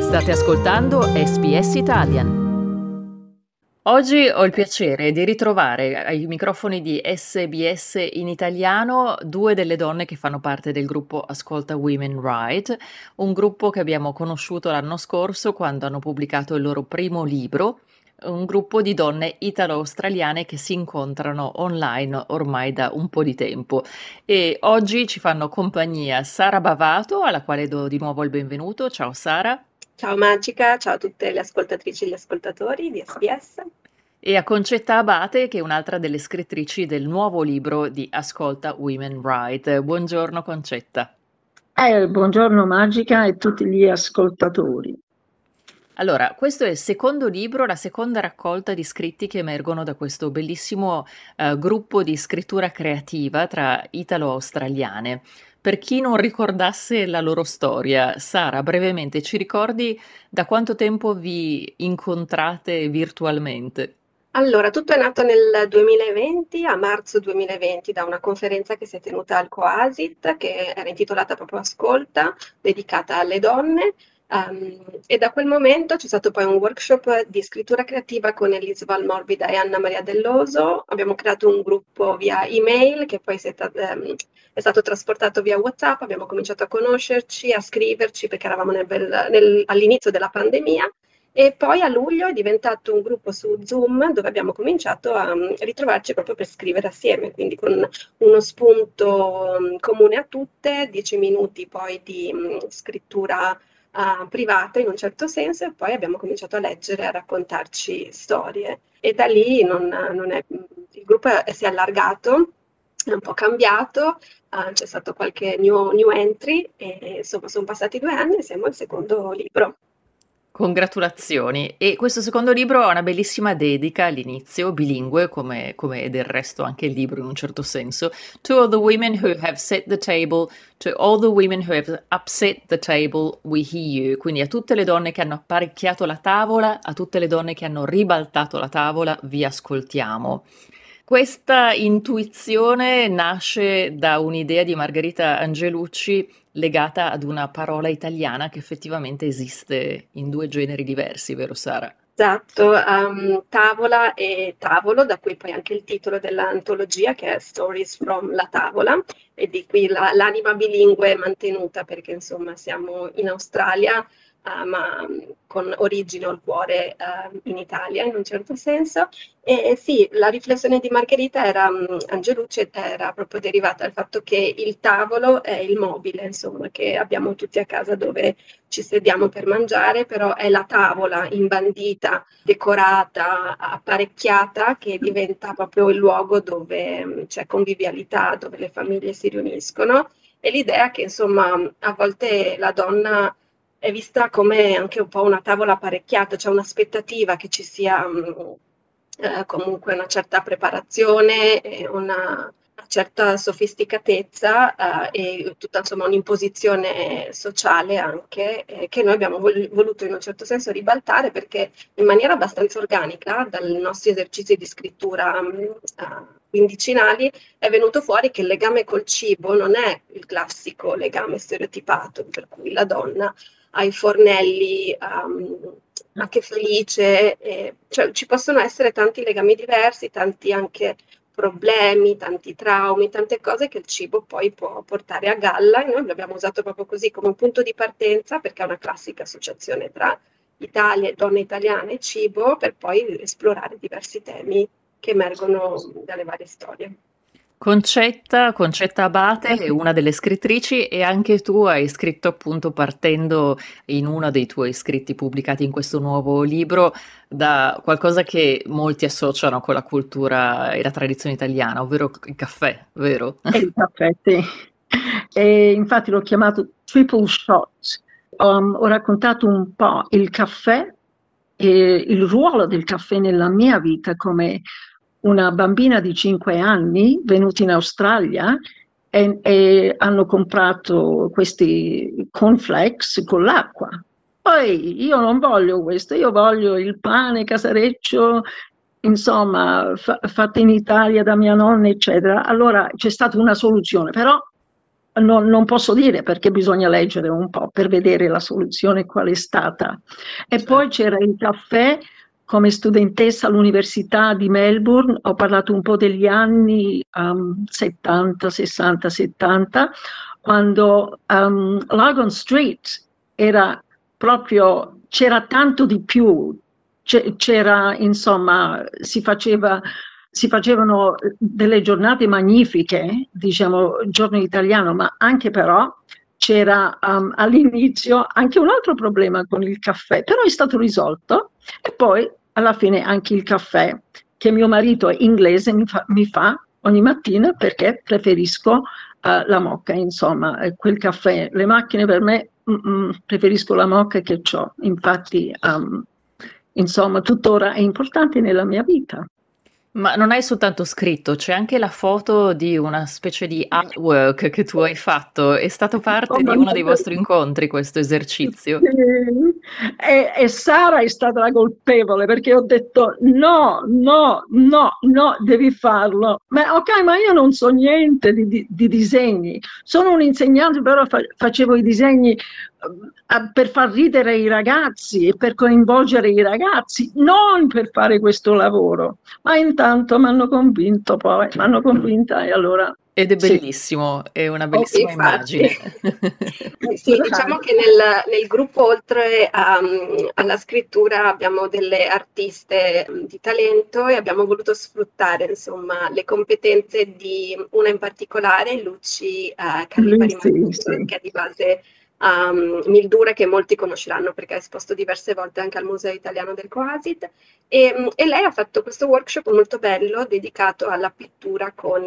State ascoltando SBS Italian. Oggi ho il piacere di ritrovare ai microfoni di SBS in italiano due delle donne che fanno parte del gruppo Ascolta Women Right, un gruppo che abbiamo conosciuto l'anno scorso quando hanno pubblicato il loro primo libro, un gruppo di donne italo-australiane che si incontrano online ormai da un po' di tempo. E oggi ci fanno compagnia Sara Bavato, alla quale do di nuovo il benvenuto. Ciao Sara. Ciao Magica, ciao a tutte le ascoltatrici e gli ascoltatori di SBS. E a Concetta Abate, che è un'altra delle scrittrici del nuovo libro di Ascolta Women Right. Buongiorno Concetta. Buongiorno Magica e tutti gli ascoltatori. Allora, questo è il secondo libro, la seconda raccolta di scritti che emergono da questo bellissimo gruppo di scrittura creativa tra italo-australiane. Per chi non ricordasse la loro storia, Sara, brevemente ci ricordi da quanto tempo vi incontrate virtualmente? Allora, tutto è nato nel 2020, a marzo 2020, da una conferenza che si è tenuta al Coasit, che era intitolata proprio Ascolta, dedicata alle donne. E da quel momento c'è stato poi un workshop di scrittura creativa con Elise Valmorbida e Anna Maria Dell'Oso. Abbiamo creato un gruppo via email che poi è stato trasportato via WhatsApp. Abbiamo cominciato a conoscerci, a scriverci perché eravamo all'inizio della pandemia. E poi a luglio è diventato un gruppo su Zoom dove abbiamo cominciato a ritrovarci proprio per scrivere assieme, quindi con uno spunto comune a tutte, 10 minuti poi di scrittura privata in un certo senso, e poi abbiamo cominciato a leggere, a raccontarci storie. E da lì il gruppo si è allargato, è un po' cambiato, c'è stato qualche new entry e insomma sono passati 2 anni e siamo al secondo libro. Congratulazioni. E questo secondo libro ha una bellissima dedica all'inizio, bilingue, come del resto anche il libro in un certo senso. To all the women who have set the table, to all the women who have upset the table, we hear you. Quindi a tutte le donne che hanno apparecchiato la tavola, a tutte le donne che hanno ribaltato la tavola, vi ascoltiamo. Questa intuizione nasce da un'idea di Margherita Angelucci legata ad una parola italiana che effettivamente esiste in due generi diversi, vero Sara? Esatto, tavola e tavolo, da cui poi anche il titolo dell'antologia che è Stories from la tavola, e di qui l'anima bilingue mantenuta perché insomma siamo in Australia, ma con origine o il cuore in Italia in un certo senso. E sì, la riflessione di Margherita Angelucci era proprio derivata dal fatto che il tavolo è il mobile, insomma, che abbiamo tutti a casa dove ci sediamo per mangiare, però è la tavola imbandita, decorata, apparecchiata, che diventa proprio il luogo dove c'è convivialità, dove le famiglie si riuniscono. E l'idea che insomma a volte la donna è vista come anche un po' una tavola apparecchiata, c'è un'aspettativa che ci sia comunque una certa preparazione, una certa sofisticatezza e tutta insomma un'imposizione sociale anche che noi abbiamo voluto in un certo senso ribaltare, perché in maniera abbastanza organica dai nostri esercizi di scrittura quindicinali è venuto fuori che il legame col cibo non è il classico legame stereotipato per cui la donna ha i fornelli anche felice, cioè ci possono essere tanti legami diversi, tanti anche problemi, tanti traumi, tante cose che il cibo poi può portare a galla, e noi l'abbiamo usato proprio così come un punto di partenza perché è una classica associazione tra Italia, donne italiane e cibo, per poi esplorare diversi temi che emergono dalle varie storie. Concetta Abate è una delle scrittrici e anche tu hai scritto appunto partendo in uno dei tuoi scritti pubblicati in questo nuovo libro da qualcosa che molti associano con la cultura e la tradizione italiana, ovvero il caffè, vero? Il caffè, sì. E infatti l'ho chiamato Triple Shot. Ho raccontato un po' il caffè e il ruolo del caffè nella mia vita come una bambina di 5 anni venuta in Australia e hanno comprato questi cornflakes con l'acqua. Poi io non voglio questo, io voglio il pane casareccio, insomma, fatto in Italia da mia nonna, eccetera. Allora c'è stata una soluzione, però non posso dire perché bisogna leggere un po' per vedere la soluzione qual è stata. E Certo. poi c'era il caffè. Come studentessa all'Università di Melbourne ho parlato un po' degli anni 70, 60, 70, quando Logan Street era proprio, c'era tanto di più, c'era, insomma, si facevano delle giornate magnifiche, diciamo giorno italiano, ma anche però c'era all'inizio anche un altro problema con il caffè, però è stato risolto e poi alla fine anche il caffè che mio marito è inglese mi fa ogni mattina perché preferisco la moka, insomma, quel caffè, le macchine per me preferisco la moka che ho, infatti insomma tuttora è importante nella mia vita. Ma non hai soltanto scritto, c'è anche la foto di una specie di artwork che tu hai fatto. È stato parte di uno dei vostri incontri questo esercizio? E Sara è stata la colpevole perché ho detto no, no, no, no, devi farlo. Ma ok, ma io non so niente di disegni. Sono un insegnante, però facevo i disegni per far ridere i ragazzi e per coinvolgere i ragazzi, non per fare questo lavoro. Ma intanto mi hanno convinto, poi mi hanno convinta e allora Ed è sì. bellissimo, è una bellissima Infatti. immagine. Sì, diciamo che nel gruppo, oltre alla scrittura, abbiamo delle artiste di talento e abbiamo voluto sfruttare, insomma, le competenze di una in particolare, Luci Calipari Sì, Mancuso, sì. che è di base Mildura, che molti conosceranno perché ha esposto diverse volte anche al Museo Italiano del Coasit. E lei ha fatto questo workshop molto bello dedicato alla pittura con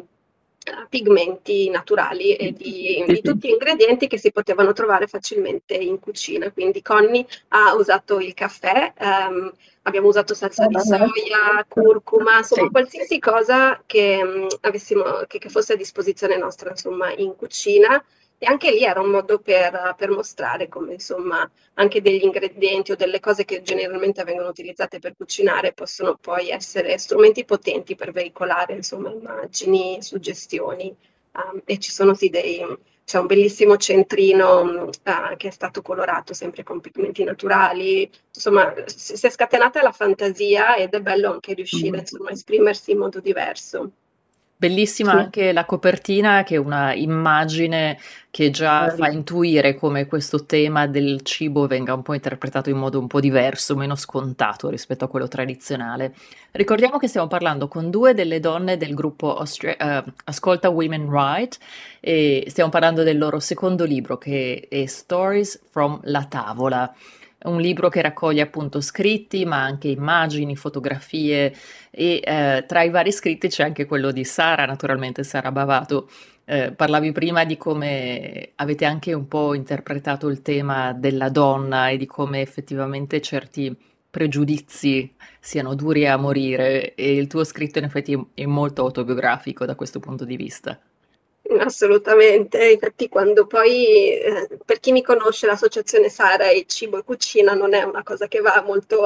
pigmenti naturali e di tutti gli ingredienti che si potevano trovare facilmente in cucina. Quindi Conny ha usato il caffè, abbiamo usato salsa di soia, curcuma, insomma Sì. qualsiasi cosa che avessimo, che fosse a disposizione nostra, insomma, in cucina. E anche lì era un modo per mostrare come, insomma, anche degli ingredienti o delle cose che generalmente vengono utilizzate per cucinare possono poi essere strumenti potenti per veicolare, insomma, immagini, suggestioni. E ci sono sì c'è un bellissimo centrino che è stato colorato sempre con pigmenti naturali. Insomma, si è scatenata la fantasia ed è bello anche riuscire, insomma, a esprimersi in modo diverso. Bellissima Sì. anche la copertina, che è una immagine che già fa intuire come questo tema del cibo venga un po' interpretato in modo un po' diverso, meno scontato rispetto a quello tradizionale. Ricordiamo che stiamo parlando con due delle donne del gruppo Ascolta Women Write e stiamo parlando del loro secondo libro che è Stories from la Tavola. Un libro che raccoglie appunto scritti, ma anche immagini, fotografie e tra i vari scritti c'è anche quello di Sara, naturalmente Sara Bavato. Parlavi prima di come avete anche un po' interpretato il tema della donna e di come effettivamente certi pregiudizi siano duri a morire e il tuo scritto in effetti è molto autobiografico da questo punto di vista. Assolutamente, infatti quando poi, per chi mi conosce, l'associazione Sara e cibo e cucina non è una cosa che va molto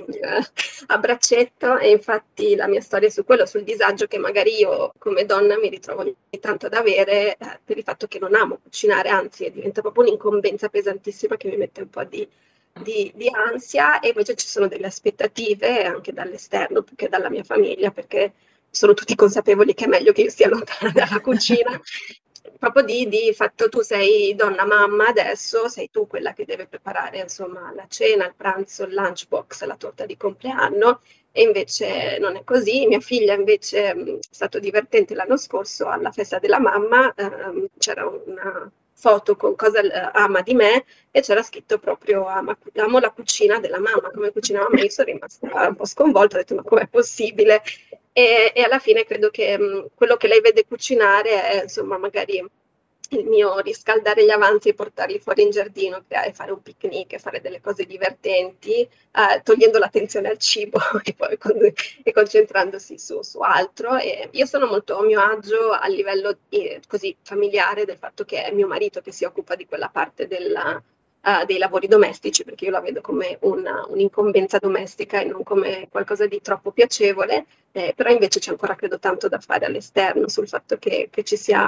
a braccetto e infatti la mia storia è su quello, sul disagio che magari io come donna mi ritrovo ogni tanto ad avere per il fatto che non amo cucinare, anzi diventa proprio un'incombenza pesantissima che mi mette un po' di ansia e invece ci sono delle aspettative anche dall'esterno più che dalla mia famiglia perché sono tutti consapevoli che è meglio che io stia lontana dalla cucina, proprio di fatto tu sei donna mamma adesso, sei tu quella che deve preparare insomma la cena, il pranzo, il lunchbox, la torta di compleanno e invece non è così. Mia figlia invece è stato divertente l'anno scorso alla festa della mamma, c'era una foto con cosa ama di me e c'era scritto proprio amo la cucina della mamma, come cucinava me, io sono rimasta un po' sconvolta, ho detto ma com'è possibile? E alla fine credo che quello che lei vede cucinare è insomma magari il mio riscaldare gli avanzi e portarli fuori in giardino, creare, fare un picnic, fare delle cose divertenti, togliendo l'attenzione al cibo e poi e concentrandosi su altro. E io sono molto a mio agio a livello così familiare del fatto che è mio marito che si occupa di quella parte dei lavori domestici, perché io la vedo come un'incombenza domestica e non come qualcosa di troppo piacevole, però invece c'è ancora credo tanto da fare all'esterno sul fatto che ci sia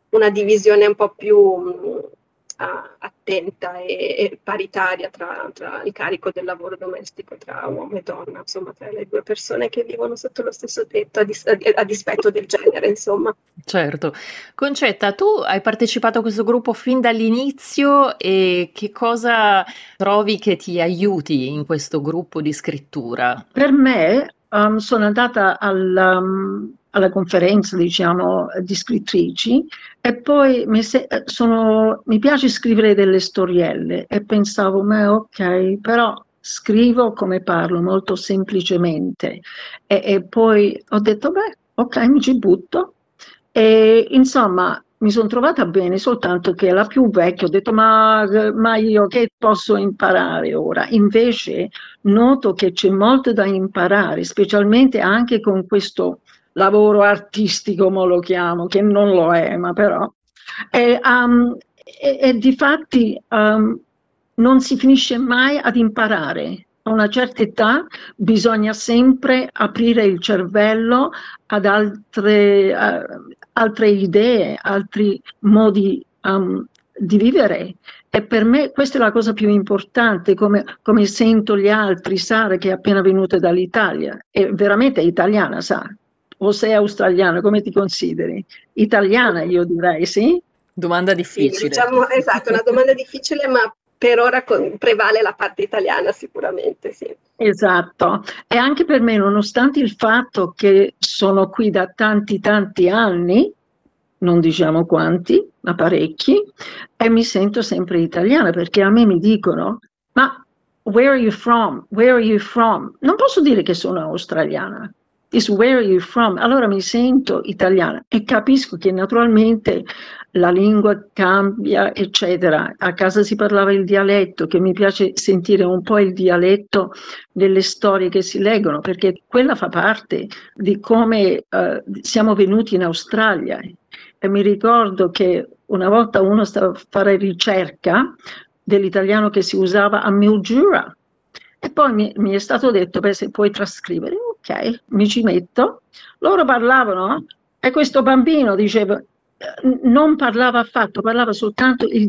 una divisione un po' più attenta e paritaria tra il carico del lavoro domestico tra uomo e donna, insomma, tra le due persone che vivono sotto lo stesso tetto, a dispetto del genere, insomma. Certo. Concetta, tu hai partecipato a questo gruppo fin dall'inizio e che cosa trovi che ti aiuti in questo gruppo di scrittura? Per me, sono andata alla conferenza, diciamo, di scrittrici e poi mi piace scrivere delle storielle e pensavo, ma ok, però scrivo come parlo, molto semplicemente. E poi ho detto, beh, ok, mi ci butto. E insomma, mi sono trovata bene, soltanto che la più vecchia ho detto, ma io che posso imparare ora? Invece noto che c'è molto da imparare, specialmente anche con questo lavoro artistico, mo lo chiamo, che non lo è, ma però. E difatti non si finisce mai ad imparare. A una certa età bisogna sempre aprire il cervello ad altre idee, altri modi di vivere. E per me questa è la cosa più importante, come sento gli altri. Sara, che è appena venuta dall'Italia, è veramente italiana, Sara? O sei australiana, come ti consideri? Italiana, io direi, sì? Domanda Sì, difficile. diciamo, esatto, una domanda difficile, ma per ora prevale la parte italiana sicuramente, sì. Esatto, e anche per me, nonostante il fatto che sono qui da tanti tanti anni, non diciamo quanti, ma parecchi, e mi sento sempre italiana, perché a me mi dicono, ma where are you from? Where are you from? Non posso dire che sono australiana, it's where are you from? Allora mi sento italiana e capisco che naturalmente la lingua cambia, eccetera. A casa si parlava il dialetto, che mi piace sentire un po' il dialetto delle storie che si leggono, perché quella fa parte di come siamo venuti in Australia. E mi ricordo che una volta uno stava a fare ricerca dell'italiano che si usava a Mildura e poi mi è stato detto, beh, se puoi trascrivere, ok, mi ci metto. Loro parlavano e questo bambino diceva, non parlava affatto, parlava soltanto il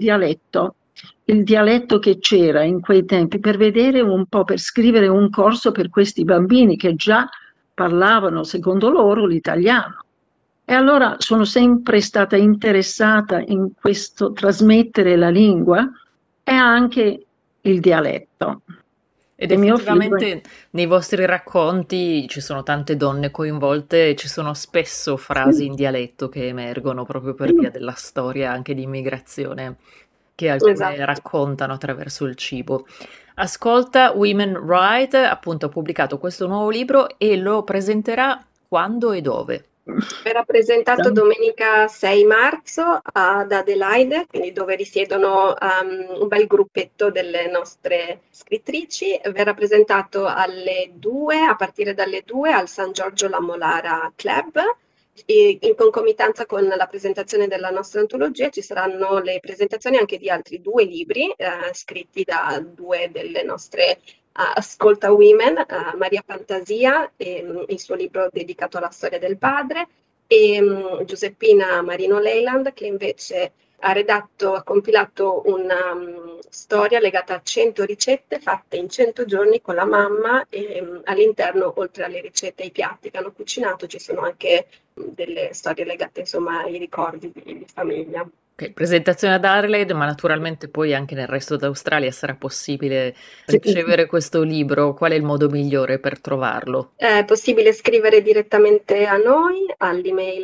dialetto che c'era in quei tempi, per vedere un po', per scrivere un corso per questi bambini che già parlavano, secondo loro, l'italiano. E allora sono sempre stata interessata in questo trasmettere la lingua e anche il dialetto. Ed E mio figlio effettivamente nei vostri racconti ci sono tante donne coinvolte e ci sono spesso frasi in dialetto che emergono proprio per via della storia anche di immigrazione che alcune Esatto. raccontano attraverso il cibo. Ascolta, Women Write appunto ha pubblicato questo nuovo libro e lo presenterà quando e dove? Verrà presentato domenica 6 marzo ad Adelaide, quindi dove risiedono un bel gruppetto delle nostre scrittrici. Verrà presentato alle 2, a partire dalle 2 al San Giorgio La Molara Club. E in concomitanza con la presentazione della nostra antologia ci saranno le presentazioni anche di altri 2 libri scritti da 2 delle nostre Ascolta Women, Maria Fantasia, il suo libro dedicato alla storia del padre, e Giuseppina Marino Leyland, che invece ha compilato una storia legata a 100 ricette fatte in 100 giorni con la mamma e all'interno, oltre alle ricette e ai piatti che hanno cucinato, ci sono anche delle storie legate insomma ai ricordi di famiglia. Ok, presentazione ad Adelaide, ma naturalmente poi anche nel resto d'Australia sarà possibile ricevere questo libro. Qual è il modo migliore per trovarlo? È possibile scrivere direttamente a noi all'email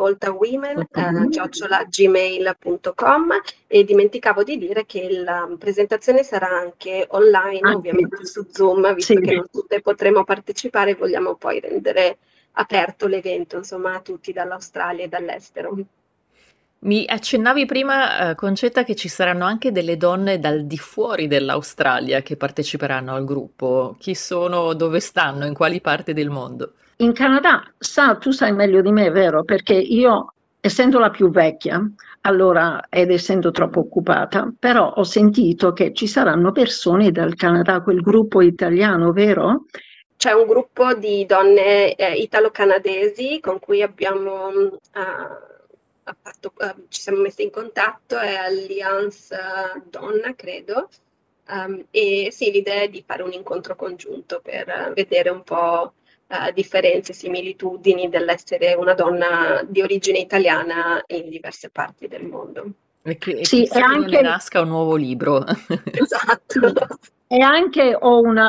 ascoltawomens@gmail.com e dimenticavo di dire che la presentazione sarà anche online, ovviamente su Zoom, visto che non tutte potremo partecipare, vogliamo poi rendere aperto l'evento, insomma, a tutti dall'Australia e dall'estero. Mi accennavi prima, Concetta, che ci saranno anche delle donne dal di fuori dell'Australia che parteciperanno al gruppo. Chi sono, dove stanno, in quali parti del mondo? In Canada, tu sai meglio di me, vero? Perché io, essendo la più vecchia, allora, ed essendo troppo occupata, però ho sentito che ci saranno persone dal Canada, quel gruppo italiano, vero? C'è un gruppo di donne italo-canadesi con cui abbiamo ci siamo messi in contatto, è Alliance Donna, credo, e sì, l'idea è di fare un incontro congiunto per vedere un po' differenze, similitudini dell'essere una donna di origine italiana in diverse parti del mondo. E Sì, chissà e che non ne anche, nasca un nuovo libro. Esatto. e anche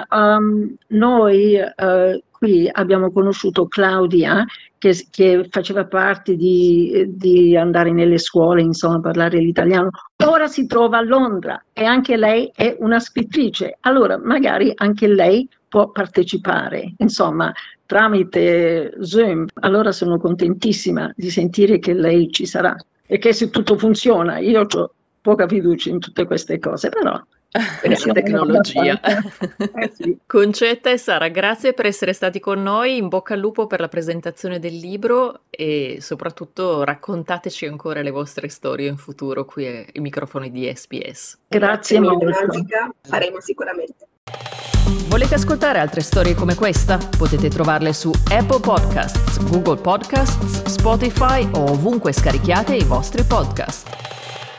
noi qui abbiamo conosciuto Claudia che faceva parte di andare nelle scuole, insomma, parlare l'italiano. Ora si trova a Londra e anche lei è una scrittrice, allora magari anche lei può partecipare, insomma, tramite Zoom. Allora sono contentissima di sentire che lei ci sarà e che se tutto funziona, io ho poca fiducia in tutte queste cose, però La tecnologia. sì. Concetta e Sara, grazie per essere stati con noi, in bocca al lupo per la presentazione del libro e soprattutto raccontateci ancora le vostre storie in futuro qui ai microfoni di SBS. Grazie mille, molto. Magica, faremo sicuramente. Volete ascoltare altre storie come questa? Potete trovarle su Apple Podcasts, Google Podcasts, Spotify o ovunque scarichiate i vostri podcast.